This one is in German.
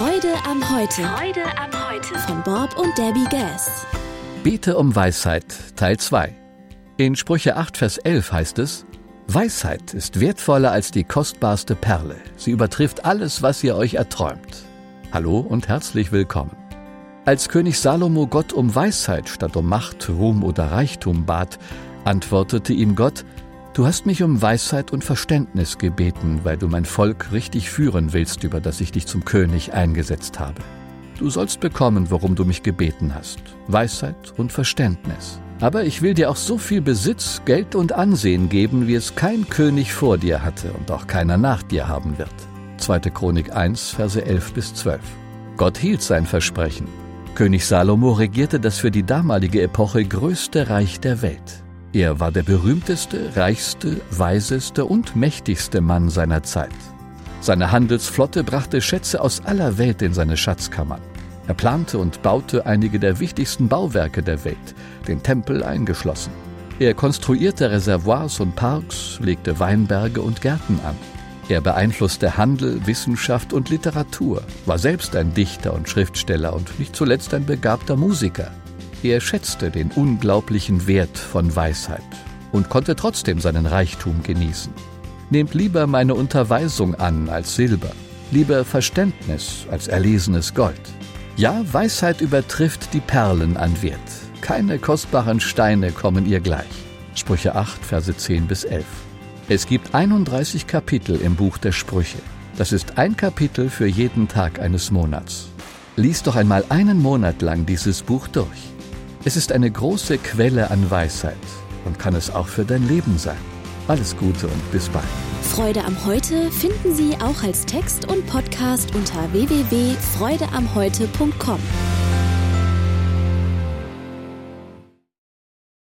Freude am Heute. Freude am Heute. Von Bob und Debbie Gass. Bete um Weisheit, Teil 2. In Sprüche 8, Vers 11 heißt es: Weisheit ist wertvoller als die kostbarste Perle. Sie übertrifft alles, was ihr euch erträumt. Hallo und herzlich willkommen. Als König Salomo Gott um Weisheit statt um Macht, Ruhm oder Reichtum bat, antwortete ihm Gott: Du hast mich um Weisheit und Verständnis gebeten, weil du mein Volk richtig führen willst, über das ich dich zum König eingesetzt habe. Du sollst bekommen, worum du mich gebeten hast: Weisheit und Verständnis. Aber ich will dir auch so viel Besitz, Geld und Ansehen geben, wie es kein König vor dir hatte und auch keiner nach dir haben wird. 2. Chronik 1, Verse 11 bis 12. Gott hielt sein Versprechen. König Salomo regierte das für die damalige Epoche größte Reich der Welt. Er war der berühmteste, reichste, weiseste und mächtigste Mann seiner Zeit. Seine Handelsflotte brachte Schätze aus aller Welt in seine Schatzkammern. Er plante und baute einige der wichtigsten Bauwerke der Welt, den Tempel eingeschlossen. Er konstruierte Reservoirs und Parks, legte Weinberge und Gärten an. Er beeinflusste Handel, Wissenschaft und Literatur, war selbst ein Dichter und Schriftsteller und nicht zuletzt ein begabter Musiker. Er schätzte den unglaublichen Wert von Weisheit und konnte trotzdem seinen Reichtum genießen. Nehmt lieber meine Unterweisung an als Silber, lieber Verständnis als erlesenes Gold. Ja, Weisheit übertrifft die Perlen an Wert. Keine kostbaren Steine kommen ihr gleich. Sprüche 8, Verse 10 bis 11. Es gibt 31 Kapitel im Buch der Sprüche. Das ist ein Kapitel für jeden Tag eines Monats. Lies doch einmal einen Monat lang dieses Buch durch. Es ist eine große Quelle an Weisheit und kann es auch für dein Leben sein. Alles Gute und bis bald. Freude am Heute finden Sie auch als Text und Podcast unter www.freudeamheute.com.